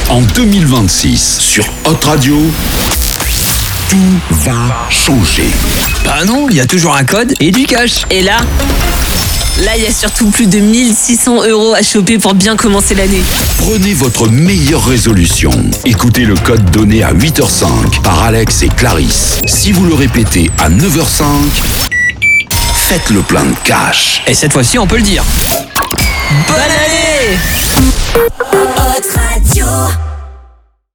En 2026, sur Hot Radio, tout va changer. Bah non, il y a toujours un code et du cash. Et là, il y a surtout plus de 1600 € à choper pour bien commencer l'année. Prenez votre meilleure résolution. Écoutez le code donné à 8h05 par Alex et Clarisse. Si vous le répétez à 9h05, faites le plein de cash. Et cette fois-ci, on peut le dire. Bonne année! Hot Radio.